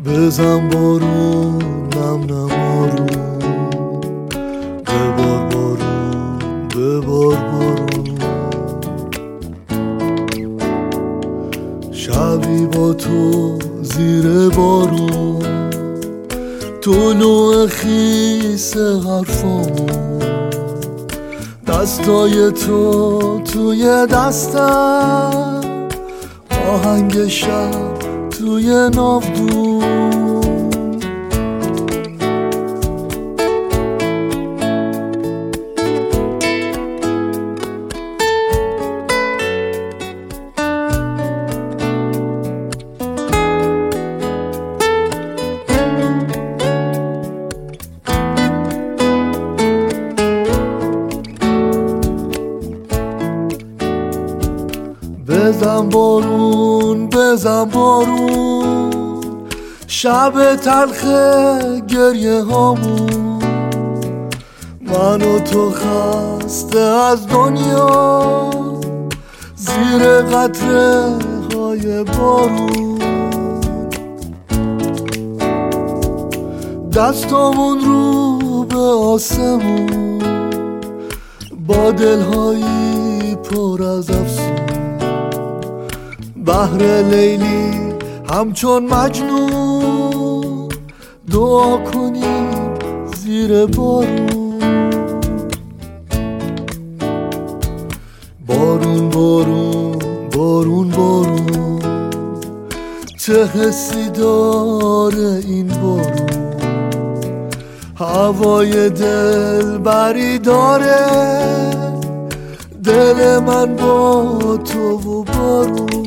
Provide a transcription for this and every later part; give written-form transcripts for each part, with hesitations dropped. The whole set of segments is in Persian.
بزن بارون نم نمارون، ببار بارون ببار بارون. شبی با تو زیر بارون، طلوع خیس حرفامون، دستای تو توی دستم، آهنگ شب توی ناودون. بزن بارون بزن بارون، شب تلخ گریه هامون، من و تو خسته از دنیا، زیر قطره های بارون. دستامون رو به آسمون، با دلهایی پر از افسون، بحر لیلی همچون مجنون، دعا کنیم زیر بارون. بارون بارون بارون بارون، چه حسی داره این بارون، هوای دل بری داره، دل من با تو و بارون.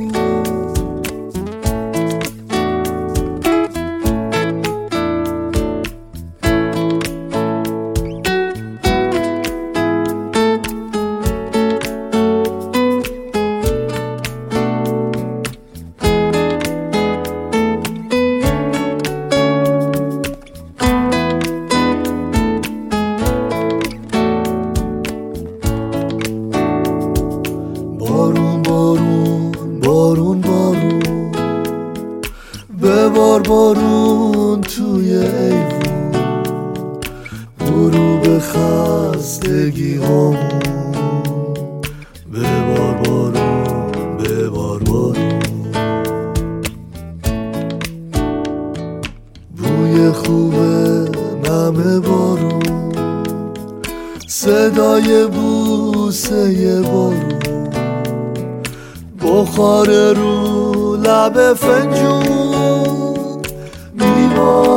بارون بارون بارون بارون، ببار بارون توی ایوون، غروب خستگی هامون، ببار بارون ببار بارون. بوی خوبه نم بارون، صدای بوسه بارون، بخار رو لب فنجون، میوان